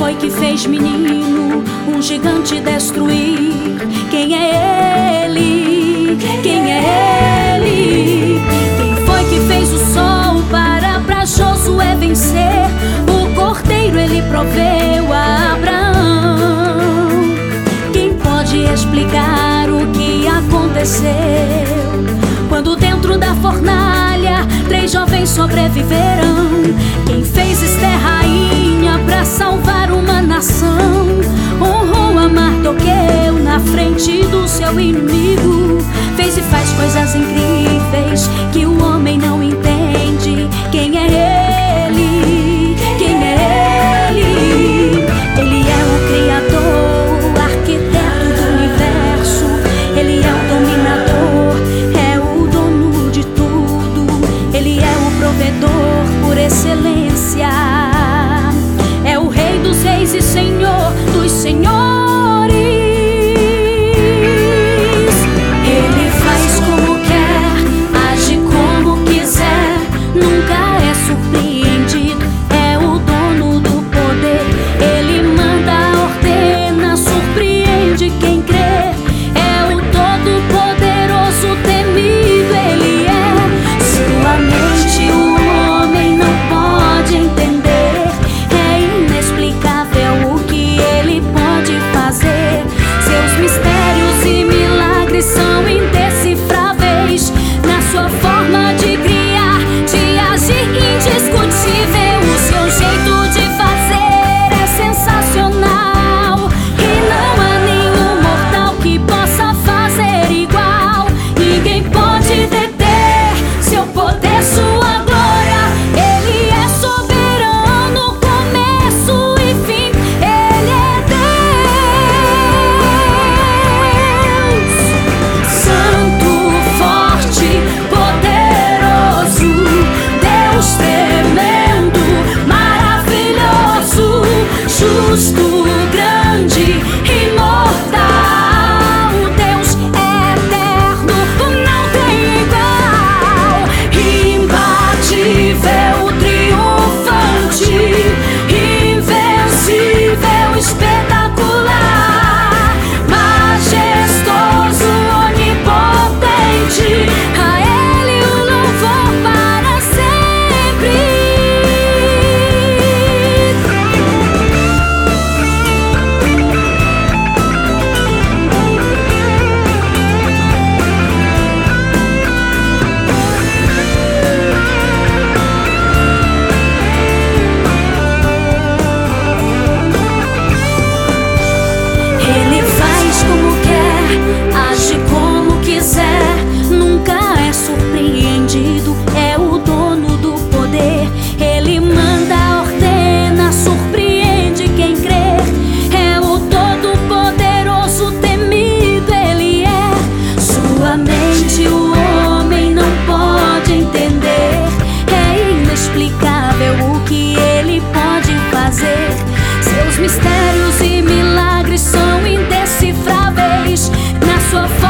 foi que fez menino um gigante destruir? Quem é ele? Quem é ele? Quem foi que fez o sol para Josué vencer? O cordeiro ele proveu a Abraão. Quem pode explicar o que aconteceu quando dentro da fornalha 3 jovens sobreviveram? Quem fez Esther rainha pra salvar uma nação? Honrou a Mardoqueu na frente do seu inimigo. Fez e faz coisas incríveis que o homem não entende. Quem é ele? Quem é ele? Ele é o Criador, o arquiteto do universo. Ele é o dominador, é o dono de tudo. Ele é o provedor por excelência. É o Rei dos reis e Senhor dos senhores. Ele faz como quer, age como quiser, nunca é surpreendido. É o dono do poder. Ele manda, ordena, surpreende quem crê. É o todo-poderoso, temido ele é. Sua mente o homem não pode entender. É inexplicável o que ele pode fazer. Seus mistérios e milagres são indecifráveis. Na sua forma de criar, de agir, indiscutível. O seu jeito de fazer é sensacional. E não há nenhum mortal que possa fazer igual. Ninguém pode deter seu poder, sua glória. Ele é soberano, começo e fim. Ele é Deus, santo, forte, poderoso, Deus tremendo, maravilhoso, justo, grande, imortal, Deus eterno, não tem igual, imbatível, triunfante, invencível, espetacular, majestoso, onipotente. A ele o louvor para sempre. Ele faz como quer, age como quiser, nunca é surpreendido. É o dono do poder. Ele manda, ordena, surpreende quem crer. É o todo-poderoso, temido ele é. Sua mente o homem não pode entender. É inexplicável o que ele pode fazer. Seus mistérios e milagres são indecifráveis. Na sua